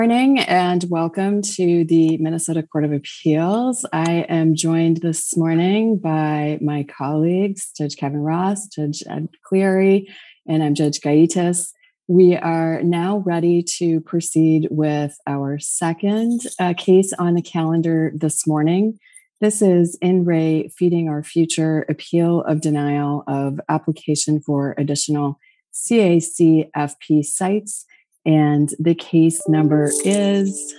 Morning and welcome to the Minnesota Court of Appeals. I am joined this morning by my colleagues, Judge Kevin Ross, Judge Ed Cleary, and I'm Judge Gaitis. We are now ready to proceed with our second case on the calendar this morning. This is In Re Feeding Our Future, appeal of denial of application for additional CACFP sites. And the case number is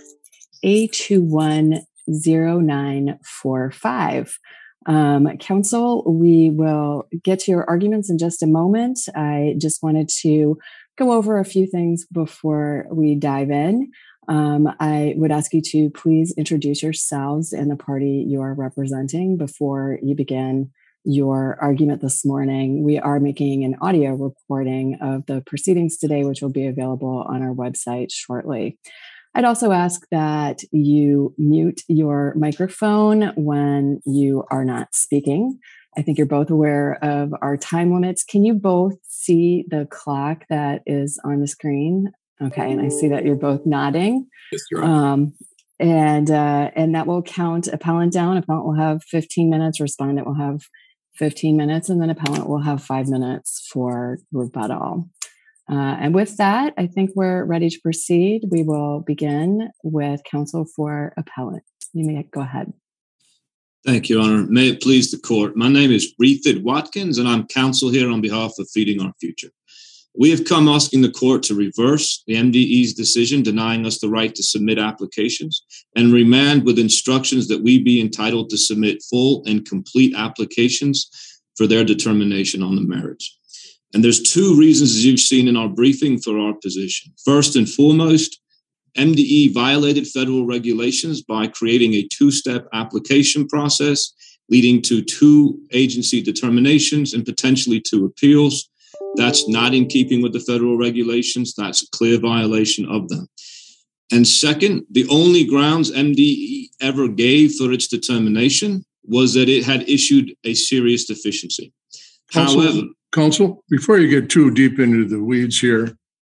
A210945. Counsel, we will get to your arguments in just a moment. I just wanted to go over a few things before we dive in. I would ask you to please introduce yourselves and the party you are representing before you begin your argument this morning. We are making an audio recording of the proceedings today, which will be available on our website shortly. I'd also ask that you mute your microphone when you are not speaking. I think you're both aware of our time limits. Can you both see the clock that is on the screen? Okay, and I see that you're both nodding. Yes, you're right. And that will count appellant down. Appellant will have 15 minutes. Respondent will have 15 minutes, and then appellant will have 5 minutes for rebuttal. And with that, I think we're ready to proceed. We will begin with counsel for appellant. You may go ahead. Thank you, Your Honor. May it please the court. My name is Refid Watkins, and I'm counsel here on behalf of Feeding Our Future. We have come asking the court to reverse the MDE's decision denying us the right to submit applications and remand with instructions that we be entitled to submit full and complete applications for their determination on the merits. And there's two reasons, as you've seen in our briefing, for our position. First and foremost, MDE violated federal regulations by creating a two-step application process leading to two agency determinations and potentially two appeals. That's not in keeping with the federal regulations. That's a clear violation of them. And second, the only grounds MDE ever gave for its determination was that it had issued a serious deficiency. Counsel, before you get too deep into the weeds here,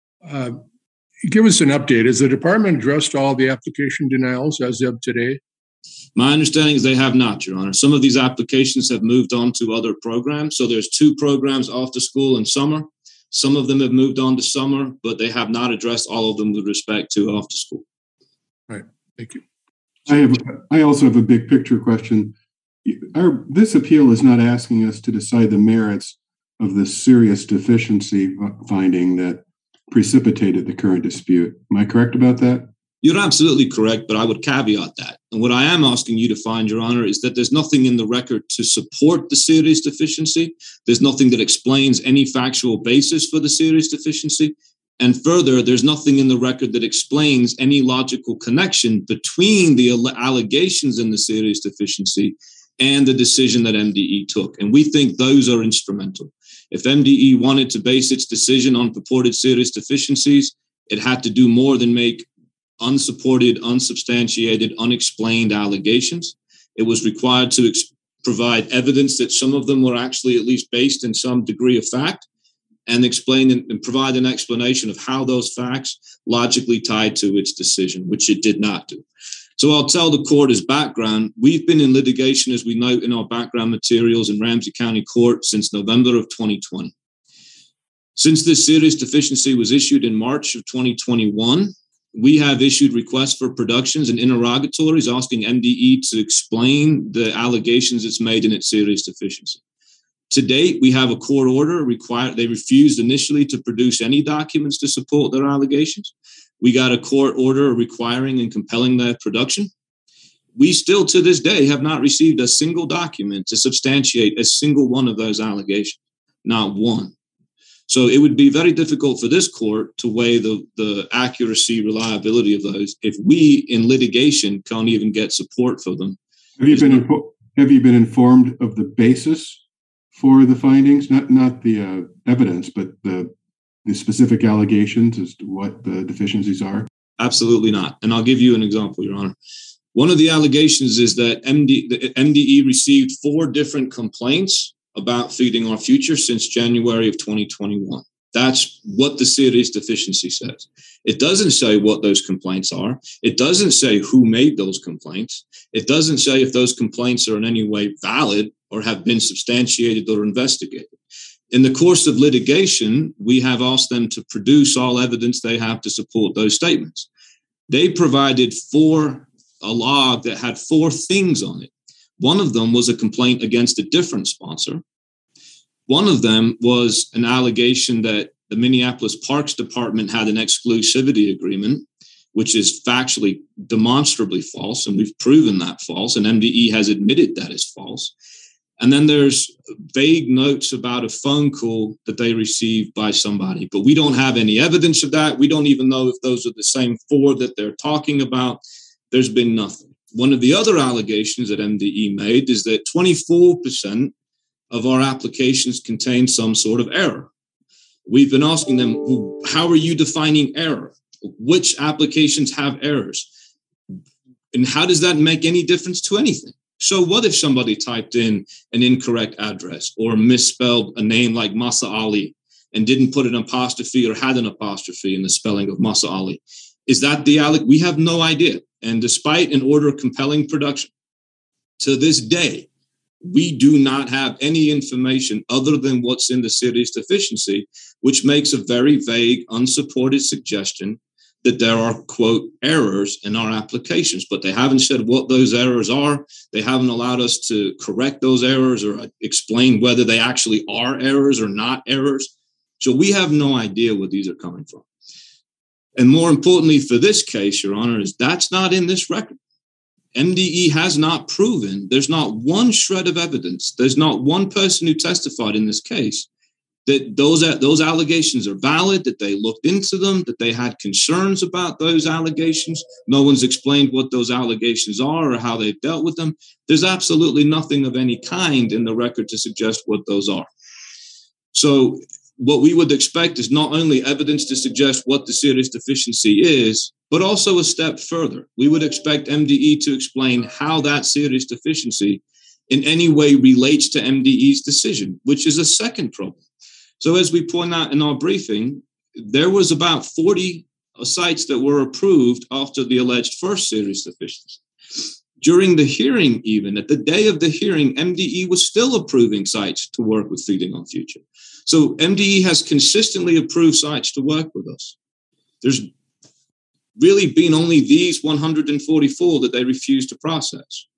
give us an update. Has the department addressed all the application denials as of today? My understanding is they have not, Your Honor. Some of these applications have moved on to other programs. So there's two programs, after school and summer. Some of them have moved on to summer, but they have not addressed all of them with respect to after school. Right. Thank you. I also have a big picture question. This appeal is not asking us to decide the merits of the serious deficiency finding that precipitated the current dispute. Am I correct about that? You're absolutely correct, but I would caveat that. And what I am asking you to find, Your Honor, is that there's nothing in the record to support the serious deficiency. There's nothing that explains any factual basis for the serious deficiency. And further, there's nothing in the record that explains any logical connection between the allegations in the serious deficiency and the decision that MDE took. And we think those are instrumental. If MDE wanted to base its decision on purported serious deficiencies, it had to do more than make unsupported, unsubstantiated, unexplained allegations. It was required to provide evidence that some of them were actually at least based in some degree of fact, and explain and provide an explanation of how those facts logically tied to its decision, which it did not do. So I'll tell the court as background, we've been in litigation, as we note in our background materials, in Ramsey County Court since November of 2020. Since this serious deficiency was issued in March of 2021, we have issued requests for productions and interrogatories asking MDE to explain the allegations it's made in its serious deficiency. To date, we have a court order they refused initially to produce any documents to support their allegations. We got a court order requiring and compelling their production. We still, to this day, have not received a single document to substantiate a single one of those allegations, not one. So it would be very difficult for this court to weigh the accuracy, reliability of those if we, in litigation, can't even get support for them. Have you been informed of the basis for the findings? Not the evidence, but the specific allegations as to what the deficiencies are? Absolutely not. And I'll give you an example, Your Honor. One of the allegations is that the MDE received 4 different complaints about Feeding Our Future since January of 2021. That's what the serious deficiency says. It doesn't say what those complaints are. It doesn't say who made those complaints. It doesn't say if those complaints are in any way valid or have been substantiated or investigated. In the course of litigation, we have asked them to produce all evidence they have to support those statements. They provided a log that had 4 things on it. One of them was a complaint against a different sponsor. One of them was an allegation that the Minneapolis Parks Department had an exclusivity agreement, which is factually demonstrably false, and we've proven that false, and MDE has admitted that is false. And then there's vague notes about a phone call that they received by somebody, but we don't have any evidence of that. We don't even know if those are the same 4 that they're talking about. There's been nothing. One of the other allegations that MDE made is that 24% of our applications contain some sort of error. We've been asking them, well, how are you defining error? Which applications have errors? And how does that make any difference to anything? So what if somebody typed in an incorrect address or misspelled a name like Masa Ali and didn't put an apostrophe or had an apostrophe in the spelling of Masa Ali? Is that the allegation? We have no idea. And despite an order of compelling production, to this day, we do not have any information other than what's in the serious deficiency, which makes a very vague, unsupported suggestion that there are, quote, errors in our applications, but they haven't said what those errors are. They haven't allowed us to correct those errors or explain whether they actually are errors or not errors. So we have no idea where these are coming from. And more importantly for this case, Your Honor, is that's not in this record. MDE has not proven, there's not one shred of evidence, there's not one person who testified in this case that those allegations are valid, that they looked into them, that they had concerns about those allegations. No one's explained what those allegations are or how they've dealt with them. There's absolutely nothing of any kind in the record to suggest what those are. So what we would expect is not only evidence to suggest what the serious deficiency is, but also a step further. We would expect MDE to explain how that serious deficiency in any way relates to MDE's decision, which is a second problem. So as we point out in our briefing, there was about 40 sites that were approved after the alleged first serious deficiency. During the hearing, even at the day of the hearing, MDE was still approving sites to work with Feeding Our Future. So MDE has consistently approved sites to work with us. There's really been only these 144 that they refused to process.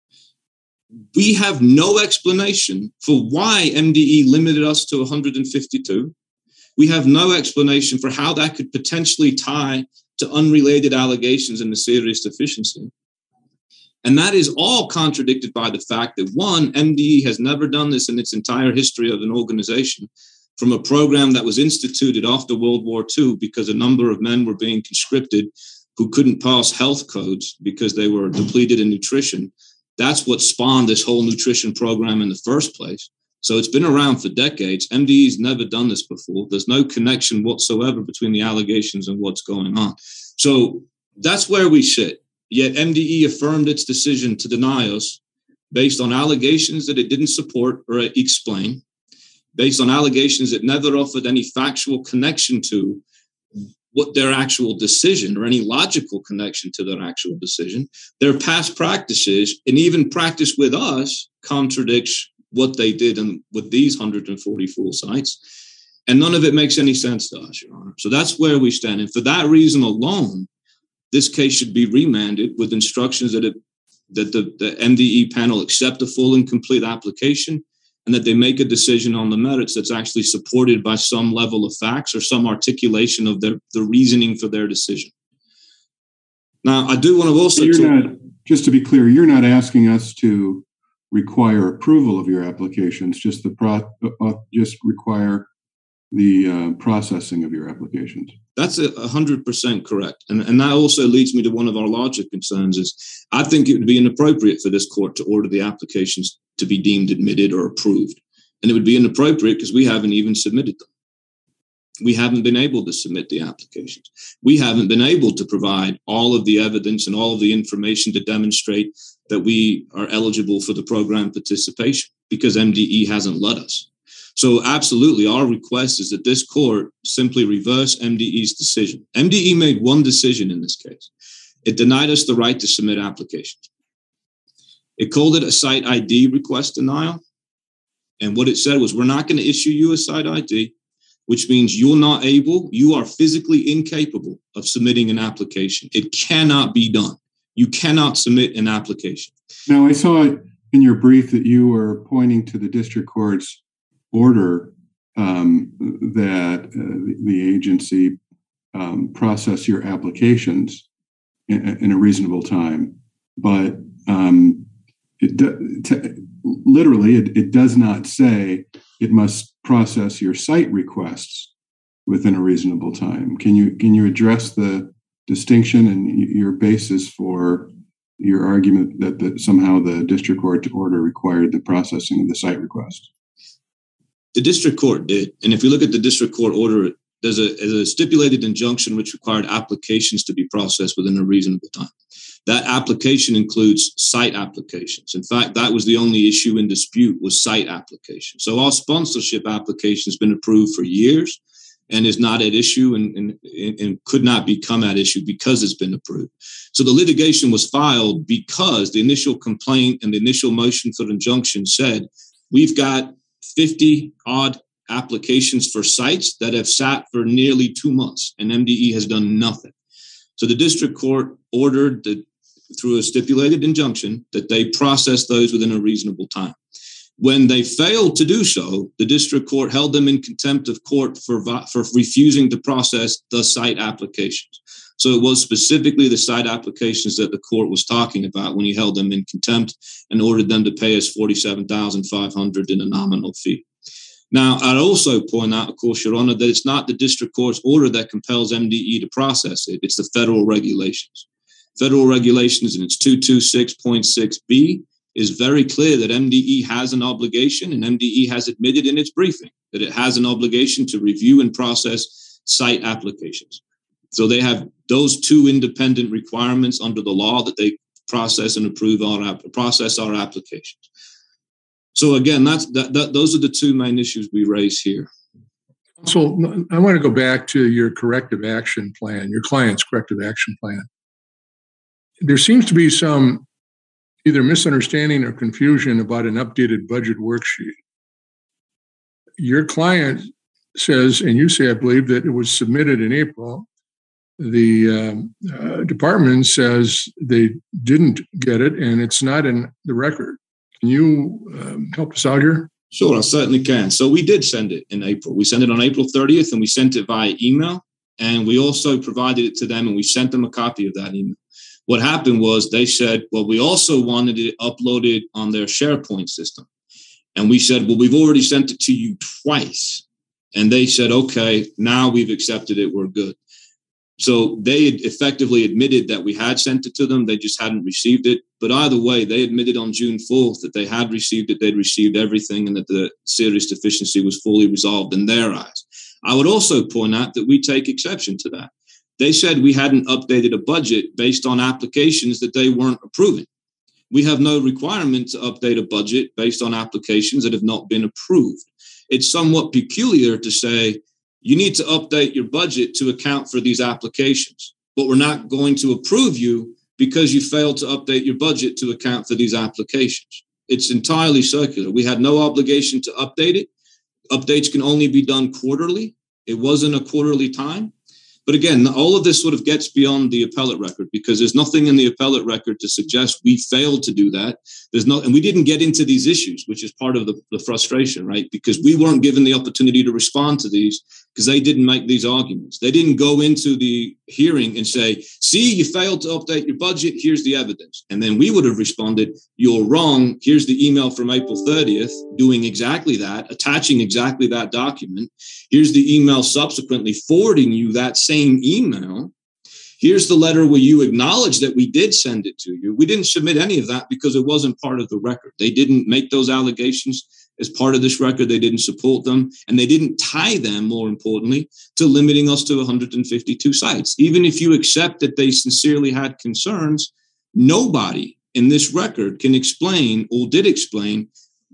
We have no explanation for why MDE limited us to 152. We have no explanation for how that could potentially tie to unrelated allegations in the serious deficiency. And that is all contradicted by the fact that, one, MDE has never done this in its entire history of an organization, from a program that was instituted after World War II because a number of men were being conscripted who couldn't pass health codes because they were depleted in nutrition. That's what spawned this whole nutrition program in the first place. So it's been around for decades. MDE's never done this before. There's no connection whatsoever between the allegations and what's going on. So that's where we sit. Yet MDE affirmed its decision to deny us based on allegations that it didn't support or explain, based on allegations it never offered any factual connection to what their actual decision or any logical connection to their actual decision. Their past practices and even practice with us contradicts what they did with these 144 sites. And none of it makes any sense to us, Your Honor. So that's where we stand. And for that reason alone, this case should be remanded with instructions that the MDE panel accept a full and complete application and that they make a decision on the merits that's actually supported by some level of facts or some articulation of the reasoning for their decision. Now, I do want to also... Just to be clear, you're not asking us to require approval of your applications, just require the processing of your applications. That's 100% correct. And that also leads me to one of our larger concerns is I think it would be inappropriate for this court to order the applications to be deemed admitted or approved. And it would be inappropriate because we haven't even submitted them. We haven't been able to submit the applications. We haven't been able to provide all of the evidence and all of the information to demonstrate that we are eligible for the program participation because MDE hasn't let us. So absolutely, our request is that this court simply reverse MDE's decision. MDE made one decision in this case. It denied us the right to submit applications. It called it a site ID request denial. And what it said was, we're not going to issue you a site ID, which means you are physically incapable of submitting an application. It cannot be done. You cannot submit an application. Now, I saw in your brief that you were pointing to the district court's order that the agency process your applications in a reasonable time. But literally, it does not say it must process your site requests within a reasonable time. Can you address the distinction and your basis for your argument that somehow the district court order required the processing of the site request? The district court did. And if you look at the district court order, there's a stipulated injunction which required applications to be processed within a reasonable time. That application includes site applications. In fact, that was the only issue in dispute, was site applications. So our sponsorship application has been approved for years and is not at issue and could not become at issue because it's been approved. So the litigation was filed because the initial complaint and the initial motion for injunction said, we've got 50 odd applications for sites that have sat for nearly 2 months, and MDE has done nothing. So the district court ordered through a stipulated injunction that they process those within a reasonable time. When they failed to do so, the district court held them in contempt of court for refusing to process the site applications. So it was specifically the site applications that the court was talking about when he held them in contempt and ordered them to pay us $47,500 in a nominal fee. Now, I'd also point out, of course, Your Honor, that it's not the district court's order that compels MDE to process it. It's the federal regulations. Federal regulations in its 226.6b is very clear that MDE has an obligation, and MDE has admitted in its briefing that it has an obligation to review and process site applications. So they have those two independent requirements under the law that they process and approve process our applications. So again, those are the two main issues we raise here. So I want to go back to your corrective action plan, your client's corrective action plan. There seems to be some either misunderstanding or confusion about an updated budget worksheet. Your client says, and you say, I believe, that it was submitted in April. The department says they didn't get it, and it's not in the record. Can you help us out here? Sure, I certainly can. So we did send it in April. We sent it on April 30th, and we sent it via email. And we also provided it to them, and we sent them a copy of that email. What happened was they said, well, we also wanted it uploaded on their SharePoint system. And we said, well, we've already sent it to you twice. And they said, okay, now we've accepted it. We're good. So they had effectively admitted that we had sent it to them. They just hadn't received it. But either way, they admitted on June 4th that they had received it. They'd received everything and that the serious deficiency was fully resolved in their eyes. I would also point out that we take exception to that. They said we hadn't updated a budget based on applications that they weren't approving. We have no requirement to update a budget based on applications that have not been approved. It's somewhat peculiar to say you need to update your budget to account for these applications, but we're not going to approve you because you failed to update your budget to account for these applications. It's entirely circular. We had no obligation to update it. Updates can only be done quarterly. It wasn't a quarterly time. But again, all of this sort of gets beyond the appellate record because there's nothing in the appellate record to suggest we failed to do that. And we didn't get into these issues, which is part of the frustration, right? Because we weren't given the opportunity to respond to these because they didn't make these arguments. They didn't go into the hearing and say, see, you failed to update your budget. Here's the evidence. And then we would have responded, you're wrong. Here's the email from April 30th doing exactly that, attaching exactly that document. Here's the email subsequently forwarding you that same email. Here's the letter where you acknowledge that we did send it to you. We didn't submit any of that because it wasn't part of the record. They didn't make those allegations as part of this record. They didn't support them, and they didn't tie them, more importantly, to limiting us to 152 sites. Even if you accept that they sincerely had concerns, nobody in this record can explain or did explain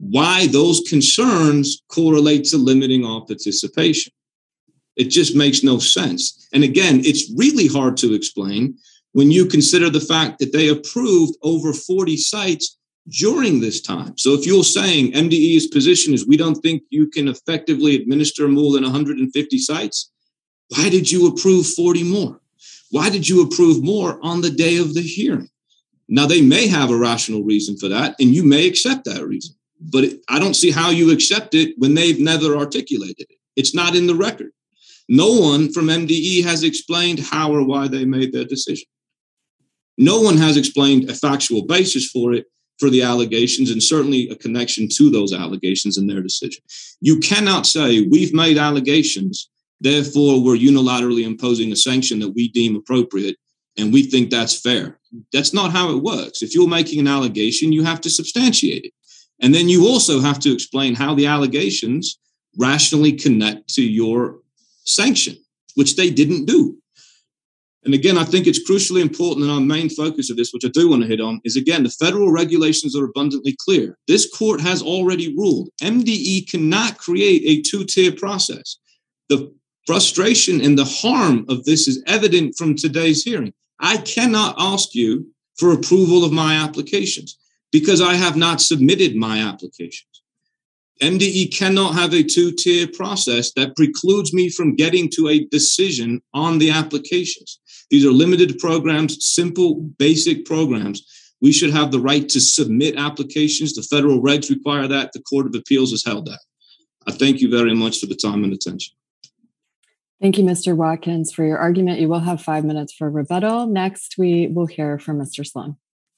why those concerns correlate to limiting our participation. It just makes no sense. And again, it's really hard to explain when you consider the fact that they approved over 40 sites during this time. So if you're saying MDE's position is we don't think you can effectively administer more than 150 sites, why did you approve 40 more? Why did you approve more on the day of the hearing? Now, they may have a rational reason for that, and you may accept that reason. But I don't see how you accept it when they've never articulated it. It's not in the record. No one from MDE has explained how or why they made their decision. No one has explained a factual basis for it, for the allegations, and certainly a connection to those allegations in their decision. You cannot say we've made allegations, therefore we're unilaterally imposing a sanction that we deem appropriate, and we think that's fair. That's not how it works. If you're making an allegation, you have to substantiate it. And then you also have to explain how the allegations rationally connect to your sanction, which they didn't do. And again, I think it's crucially important, and our main focus of this, which I do want to hit on, is again, the federal regulations are abundantly clear. This court has already ruled MDE cannot create a two-tier process. The frustration and the harm of this is evident from today's hearing. I cannot ask you for approval of my applications because I have not submitted my applications. MDE cannot have a two-tier process that precludes me from getting to a decision on the applications. These are limited programs, simple, basic programs. We should have the right to submit applications. The federal regs require that. The Court of Appeals has held that. I thank you very much for the time and attention. Thank you, Mr. Watkins, for your argument. You will have 5 minutes for rebuttal. Next, we will hear from Mr. Sloan.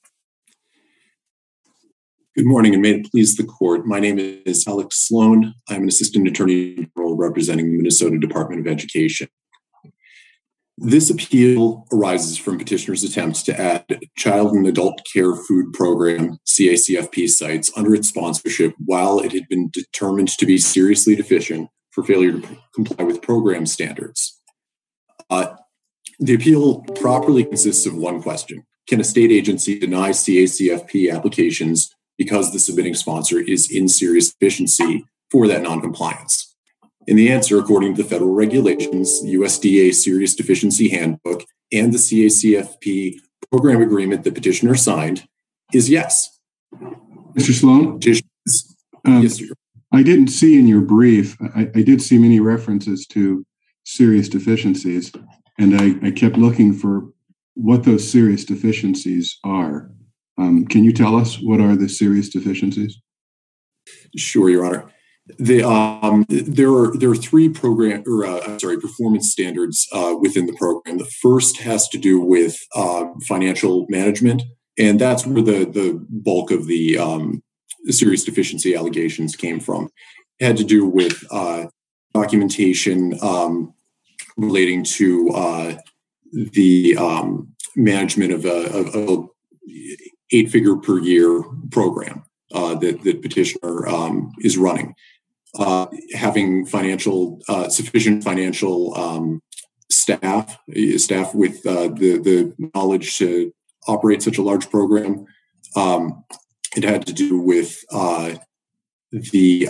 Good morning, and may it please the court. My name is Alex Sloan. I'm an assistant attorney general representing the Minnesota Department of Education. This appeal arises from petitioner's attempts to add child and adult care food program, CACFP sites, under its sponsorship while it had been determined to be seriously deficient for failure to comply with program standards. The appeal properly consists of one question. Can a state agency deny CACFP applications because the submitting sponsor is in serious deficiency for that noncompliance? And the answer, according to the federal regulations, USDA Serious Deficiency Handbook, and the CACFP program agreement the petitioner signed, is yes. Mr. Sloan? Yes, sir. I didn't see in your brief, I did see many references to serious deficiencies, and I kept looking for what those serious deficiencies are. Can you tell us what are the serious deficiencies? Sure, Your Honor. There are three performance standards within the program. The first has to do with financial management, and that's where the bulk of the serious deficiency allegations came from. It had to do with documentation relating to the management of a 8-figure per year program that petitioner is running. Having sufficient financial staff with the knowledge to operate such a large program. It had to do with the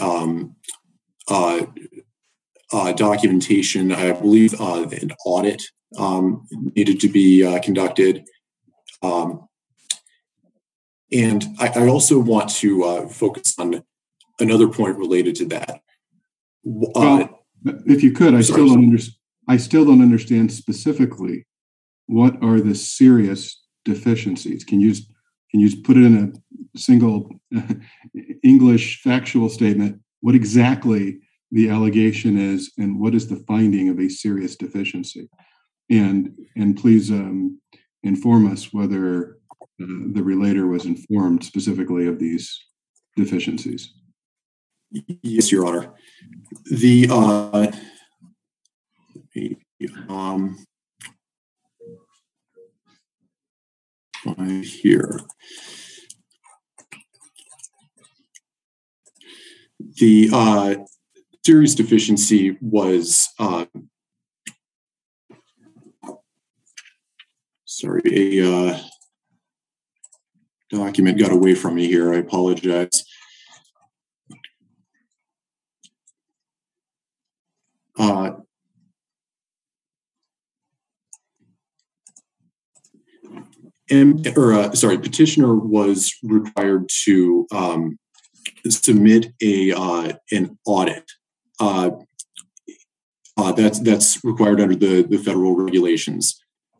documentation. I believe an audit needed to be conducted. And I also want to focus on another point related to that. Well, if you could, I still don't understand specifically what are the serious deficiencies. Can you put it in a single English factual statement? What exactly the allegation is, and what is the finding of a serious deficiency? And please inform us whether the relator was informed specifically of these deficiencies. Yes, Your Honor. The here. The serious deficiency was a document got away from me here. I apologize. petitioner was required to submit an audit. That's required under the federal regulations.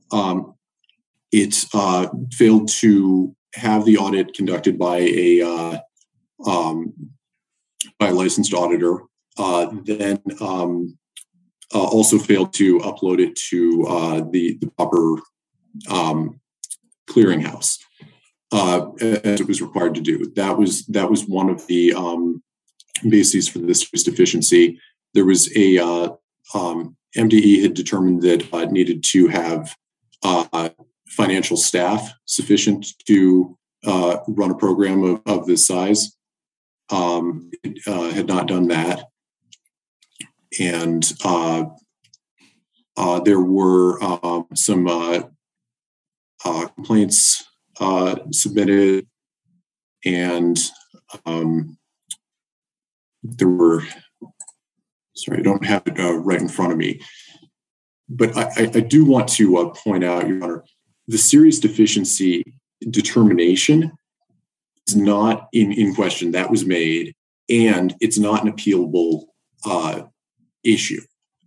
It failed to have the audit conducted by a licensed auditor. Then also failed to upload it to the proper clearinghouse as it was required to do. That was one of the bases for this deficiency. There was a MDE had determined that it needed to have financial staff sufficient to run a program of this size. It had not done that, and there were some complaints submitted, and there were. Sorry, I don't have it right in front of me, but I do want to point out, Your Honor, the serious deficiency determination is not in question. That was made, and it's not an appealable issue.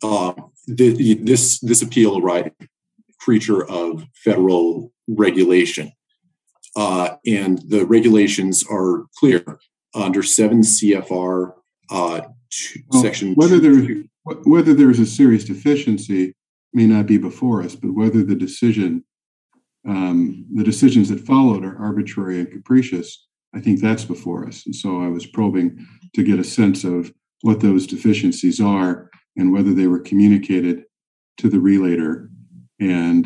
This appeal, right, creature of federal regulation, and the regulations are clear under 7 CFR. Section whether there's a serious deficiency may not be before us, but whether the decisions that followed are arbitrary and capricious, I think that's before us. And so I was probing to get a sense of what those deficiencies are and whether they were communicated to the relator and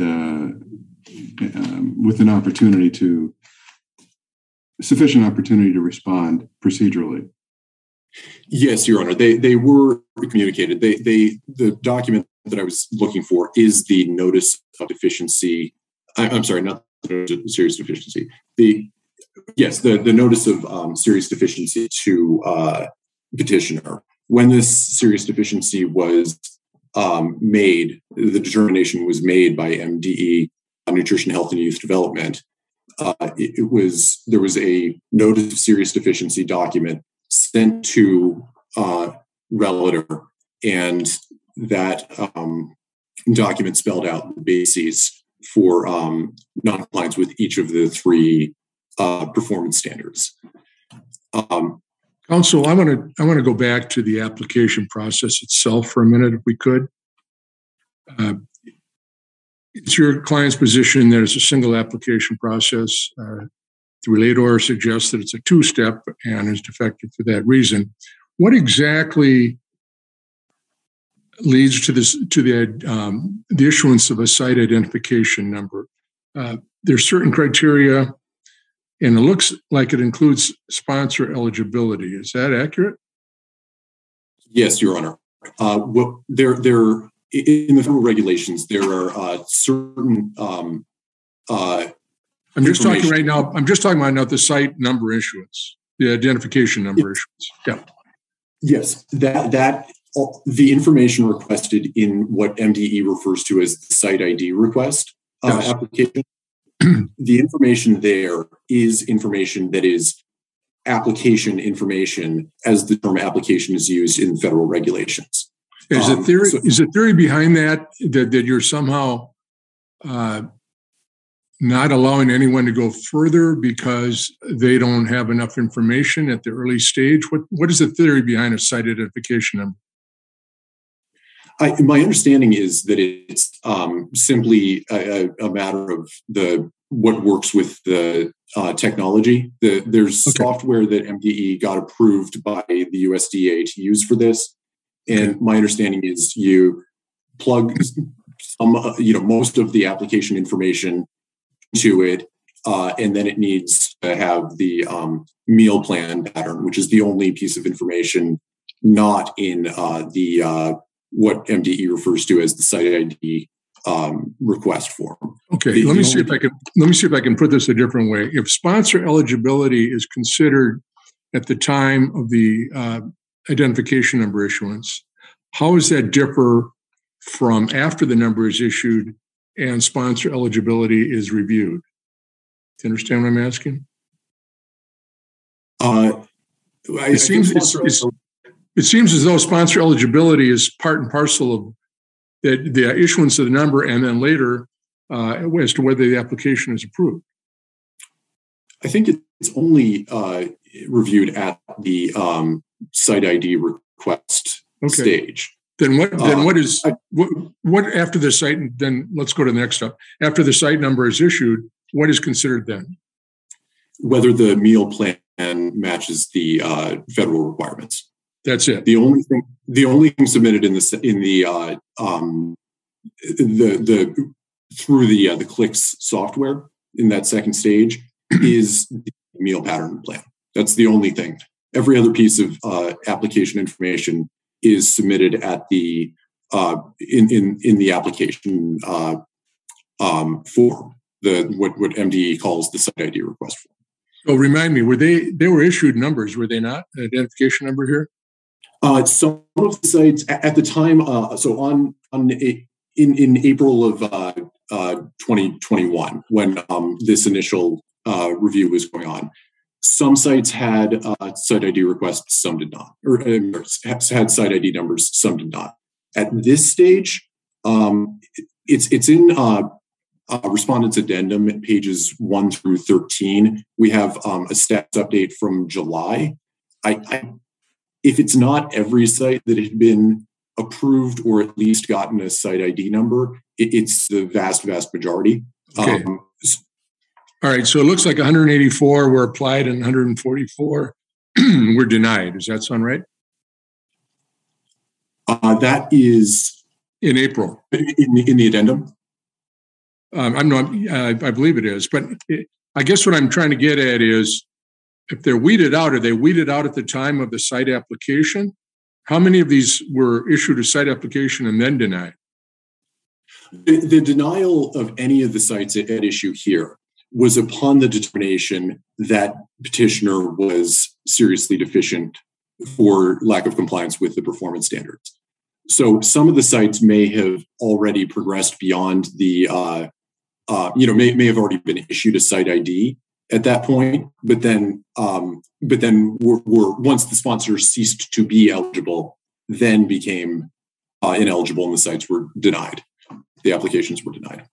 with an sufficient opportunity to respond procedurally. Yes, Your Honor, they were communicated. The document that I was looking for is the notice of deficiency. I'm sorry, not the serious deficiency. The notice of serious deficiency to petitioner. When this serious deficiency was made, the determination was made by MDE, Nutrition, Health, and Youth Development. There was a notice of serious deficiency document sent to relator, and that document spelled out the bases for noncompliance with each of the 3 performance standards. Counsel, I want to go back to the application process itself for a minute, if we could. It's your client's position that it's a single application process. The relator suggests that it's a 2-step and is defective for that reason. What exactly leads to the issuance of a site identification number? There's certain criteria, and it looks like it includes sponsor eligibility. Is that accurate? Yes, Your Honor. There in the federal regulations, there are certain. I'm just talking right now. I'm just talking about the site number issuance, the identification number issuance. Yeah. Yes, that the information requested in what MDE refers to as the site ID request application. The information there is information that is application information, as the term application is used in federal regulations. Is the theory behind that you're somehow not allowing anyone to go further because they don't have enough information at the early stage? What is the theory behind a site identification number? My understanding is that it's simply a matter of what works with the technology. There's software that MDE got approved by the USDA to use for this, and my understanding is you plug most of the application information to it, and then it needs to have the meal plan pattern, which is the only piece of information not in what MDE refers to as the site ID request form. Okay, let me see if I can put this a different way. If sponsor eligibility is considered at the time of the identification number issuance, how does that differ from after the number is issued and sponsor eligibility is reviewed? Do you understand what I'm asking? It seems as though sponsor eligibility is part and parcel of the issuance of the number, and then later as to whether the application is approved. I think it's only reviewed at the site ID request stage. Then what after the site? Then let's go to the next step. After the site number is issued, what is considered then? Whether the meal plan matches the federal requirements. That's it. The only thing submitted through the Clicks software in that second stage is the meal pattern plan. That's the only thing. Every other piece of application information is submitted at the in the application form, what MDE calls the site ID request form. So remind me, they were issued numbers, were they not? An identification number here? Some of the sites at the time, in April of 2021, when this initial review was going on, some sites had site ID requests, some did not, or had site ID numbers, some did not. At this stage, it's in Respondents Addendum at pages 1 through 13. We have a status update from July. If it's not every site that had been approved or at least gotten a site ID number, it's the vast majority. Okay. All right. So it looks like 184 were applied and 144 were denied. Does that sound right? That is in April. In the addendum? I believe it is. But I guess what I'm trying to get at is, if they're weeded out, are they weeded out at the time of the site application? How many of these were issued a site application and then denied? The denial of any of the sites at issue here was upon the determination that petitioner was seriously deficient for lack of compliance with the performance standards. So some of the sites may have already progressed beyond the, may have already been issued a site ID at that point, but then were once the sponsor ceased to be eligible, then became ineligible, and the sites were denied. The applications were denied.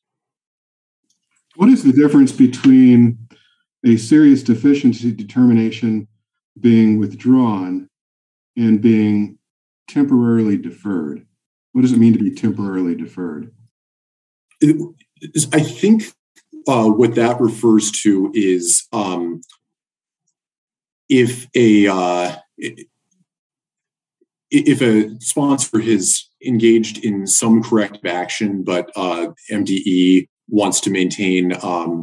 What is the difference between a serious deficiency determination being withdrawn and being temporarily deferred? What does it mean to be temporarily deferred? I think what that refers to is if a sponsor has engaged in some corrective action, but MDE wants to maintain a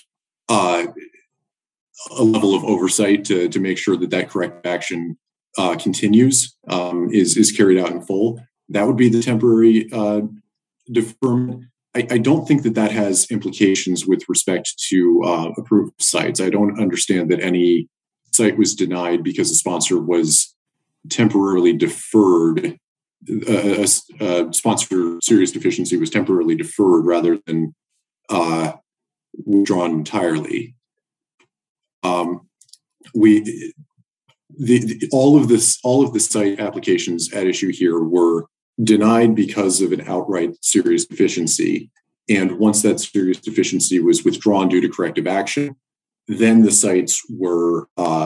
level of oversight to make sure that corrective action continues, is carried out in full, that would be the temporary deferment. I don't think that has implications with respect to approved sites. I don't understand that any site was denied because the sponsor was temporarily deferred. A sponsor serious deficiency was temporarily deferred rather than withdrawn entirely. All of the site applications at issue here were denied because of an outright serious deficiency. And once that serious deficiency was withdrawn due to corrective action, then the sites were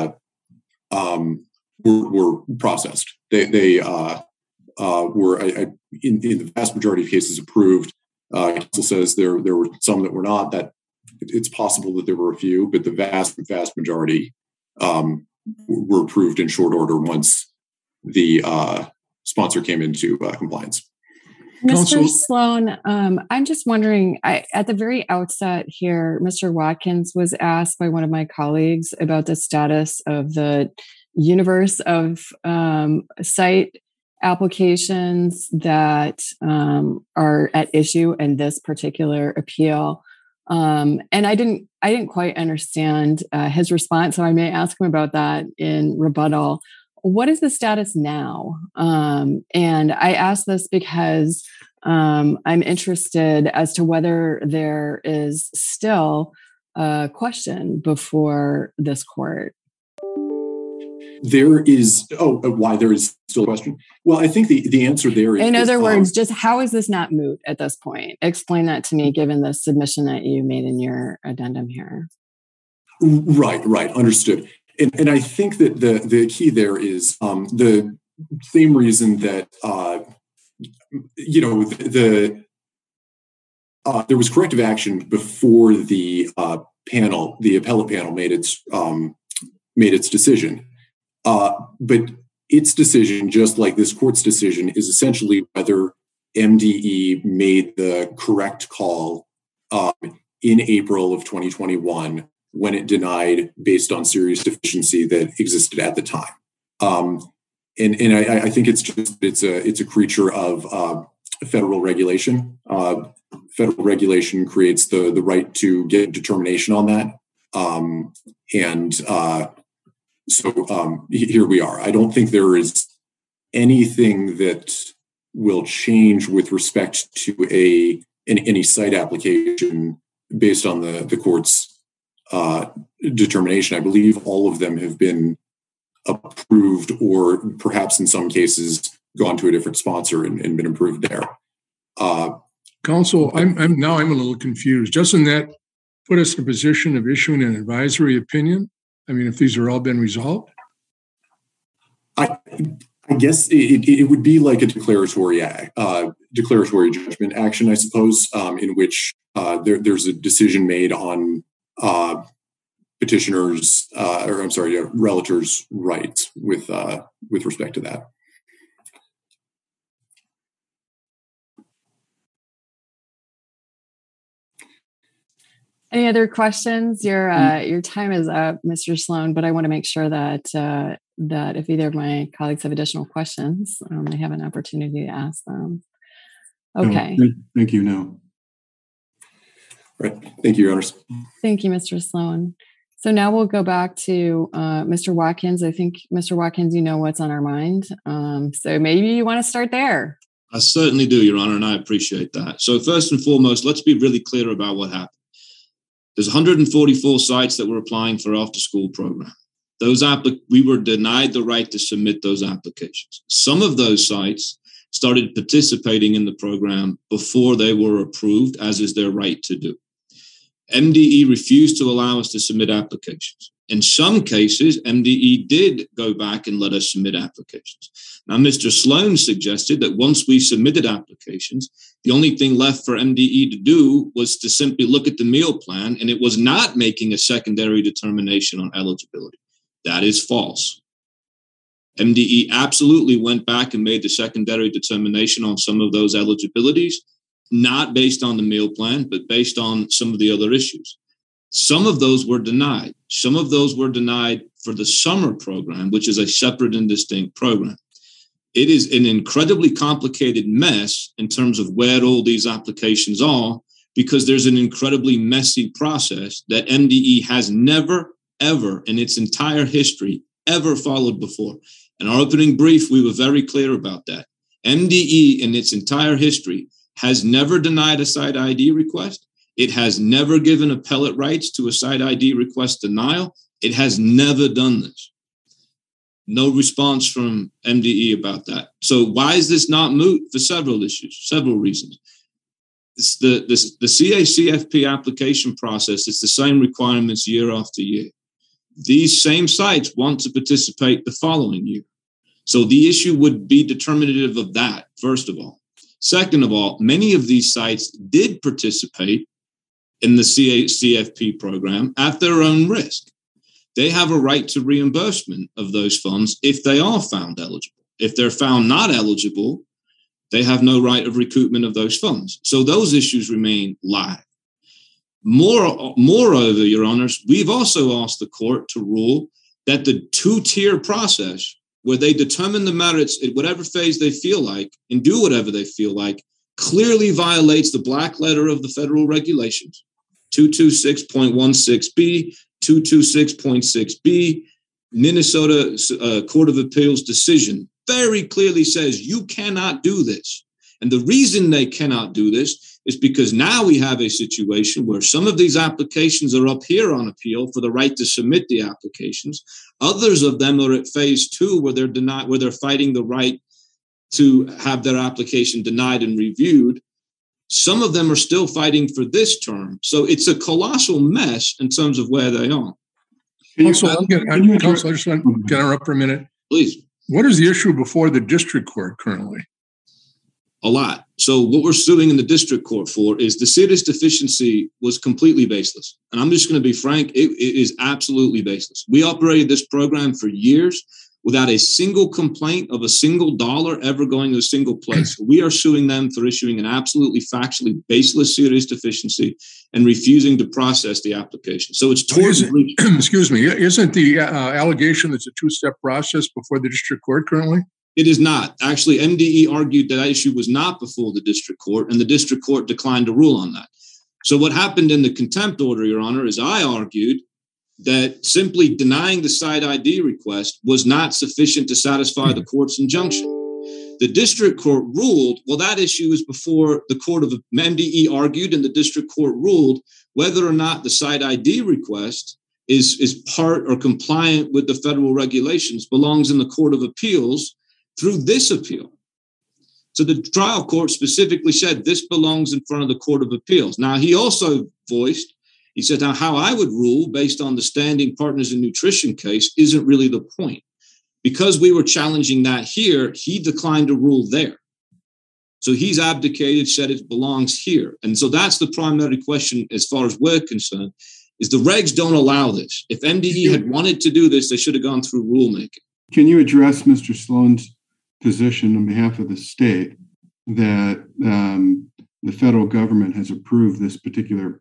processed. They were in the vast majority of cases approved. Council says there were some that were not. That it's possible that there were a few, but the vast majority were approved in short order once the sponsor came into compliance. Mr. Sloan, I'm just wondering, at the very outset here, Mr. Watkins was asked by one of my colleagues about the status of the universe of site applications that are at issue in this particular appeal. And I didn't quite understand his response, so I may ask him about that in rebuttal. what is the status now? And I ask this because I'm interested as to whether there is still a question before this court. There is, why there is still a question? Well, I think the answer there is... In other words, just how is this not moot at this point? Explain that to me, given the submission that you made in your addendum here. Right, understood. And I think that the key there is the same reason that, there was corrective action before the appellate panel made its decision. But its decision, just like this court's decision, is essentially whether MDE made the correct call in April of 2021 when it denied based on serious deficiency that existed at the time. And I think it's a creature of federal regulation. Federal regulation creates the right to get determination on that. So here we are. I don't think there is anything that will change with respect to any site application based on the court's determination. I believe all of them have been approved, or perhaps in some cases gone to a different sponsor and been approved there. Counsel, I'm a little confused. Doesn't that put us in a position of issuing an advisory opinion? I mean, if these are all been resolved? I guess it would be like a declaratory judgment action, I suppose, in which there's a decision made on relators' rights with respect to that. Any other questions? Your time is up, Mr. Sloan, but I want to make sure that if either of my colleagues have additional questions, they have an opportunity to ask them. Okay. No, thank you. No. Right. Thank you, Your Honors. Thank you, Mr. Sloan. So now we'll go back to Mr. Watkins. I think, Mr. Watkins, you know what's on our mind. So maybe you want to start there. I certainly do, Your Honor, and I appreciate that. So first and foremost, let's be really clear about what happened. There's 144 sites that were applying for after-school program. We were denied the right to submit those applications. Some of those sites started participating in the program before they were approved, as is their right to do. MDE refused to allow us to submit applications. In some cases, MDE did go back and let us submit applications. Now, Mr. Sloan suggested that once we submitted applications, the only thing left for MDE to do was to simply look at the meal plan, and it was not making a secondary determination on eligibility. That is false. MDE absolutely went back and made the secondary determination on some of those eligibilities, not based on the meal plan, but based on some of the other issues. Some of those were denied. Some of those were denied for the summer program, which is a separate and distinct program. It is an incredibly complicated mess in terms of where all these applications are, because there's an incredibly messy process that MDE has never, ever in its entire history ever followed before. In our opening brief, we were very clear about that. MDE in its entire history has never denied a site ID request. It has never given appellate rights to a site ID request denial. It has never done this. No response from MDE about that. So why is this not moot? For several issues, several reasons. It's the CACFP application process. It's the same requirements year after year. These same sites want to participate the following year. So the issue would be determinative of that, first of all. Second of all, many of these sites did participate in the CACFP program at their own risk. They have a right to reimbursement of those funds if they are found eligible. If they're found not eligible, they have no right of recoupment of those funds. So those issues remain live. Moreover, Your Honors, we've also asked the court to rule that the two-tier process, where they determine the merits at whatever phase they feel like and do whatever they feel like, clearly violates the black letter of the federal regulations, 226.16b, 226.6b, Minnesota Court of Appeals decision very clearly says you cannot do this. And the reason they cannot do this is because now we have a situation where some of these applications are up here on appeal for the right to submit the applications. Others of them are at phase 2 where they're fighting the right to have their application denied and reviewed. Some of them are still fighting for this term. So it's a colossal mess in terms of where they are. Counsel, I just want to interrupt for a minute. Please. What is the issue before the district court currently? A lot. So what we're suing in the district court for is the serious deficiency was completely baseless. And I'm just going to be frank, it is absolutely baseless. We operated this program for years without a single complaint of a single dollar ever going to a single place. We are suing them for issuing an absolutely factually baseless serious deficiency and refusing to process the application. So it's towards excuse me, isn't the allegation that's a 2-step process before the district court currently? It is not. Actually, MDE argued that issue was not before the district court, and the district court declined to rule on that. So what happened in the contempt order, Your Honor, is I argued that simply denying the side ID request was not sufficient to satisfy the court's injunction. The district court ruled, well, that issue is before the court of MDE argued, and the district court ruled whether or not the side ID request is part or compliant with the federal regulations belongs in the Court of Appeals through this appeal. So the trial court specifically said this belongs in front of the Court of Appeals. Now, he also voiced, he said, now how I would rule based on the standing Partners in Nutrition case isn't really the point. Because we were challenging that here, he declined to rule there. So he's abdicated, said it belongs here. And so that's the primary question as far as we're concerned, is the regs don't allow this. If MDE had wanted to do this, they should have gone through rulemaking. Can you address Mr. Sloan's position on behalf of the state that the federal government has approved this particular,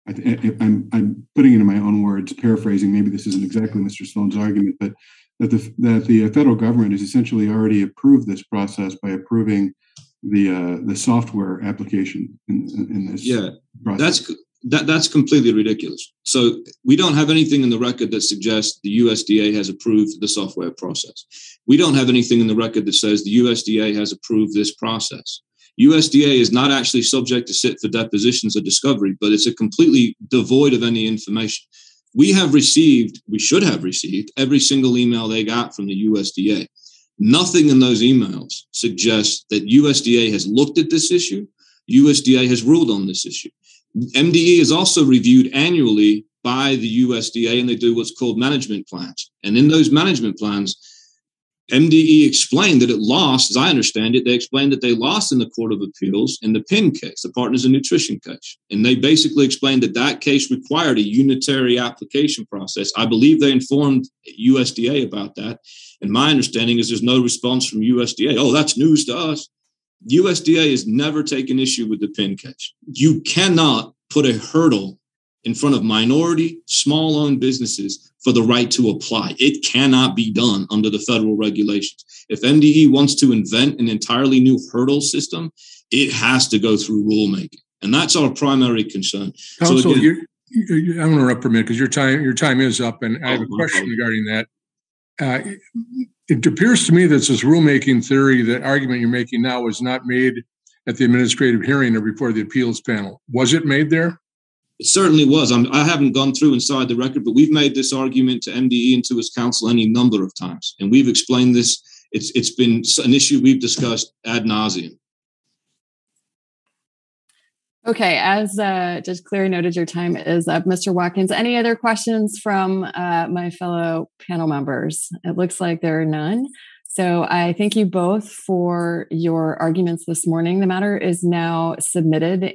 I'm putting it in my own words, paraphrasing, maybe this isn't exactly Mr. Sloan's argument, but that the federal government has essentially already approved this process by approving the software application in this process. That's completely ridiculous. So we don't have anything in the record that suggests the USDA has approved the software process. We don't have anything in the record that says the USDA has approved this process. USDA is not actually subject to sit for depositions or discovery, but it's a completely devoid of any information. We should have received every single email they got from the USDA. Nothing in those emails suggests that USDA has looked at this issue. USDA has ruled on this issue. MDE is also reviewed annually by the USDA, and they do what's called management plans. And in those management plans, MDE explained that it lost, as I understand it, they explained that they lost in the Court of Appeals in the PIN case, the Partners in Nutrition case. And they basically explained that that case required a unitary application process. I believe they informed USDA about that. And my understanding is there's no response from USDA. Oh, that's news to us. USDA has never taken issue with the PIN case. You cannot put a hurdle in front of minority, small-owned businesses for the right to apply. It cannot be done under the federal regulations. If MDE wants to invent an entirely new hurdle system, it has to go through rulemaking. And that's our primary concern. Counsel, I'm going to interrupt for a minute because your time is up, and I have a question regarding that. It appears to me that this rulemaking theory, that argument you're making now, was not made at the administrative hearing or before the appeals panel. Was it made there? It certainly was. I haven't gone through inside the record, but we've made this argument to MDE and to his counsel any number of times. And we've explained this. It's been an issue we've discussed ad nauseum. Okay, as Judge Cleary noted, your time is up. Mr. Watkins, any other questions from my fellow panel members? It looks like there are none. So I thank you both for your arguments this morning. The matter is now submitted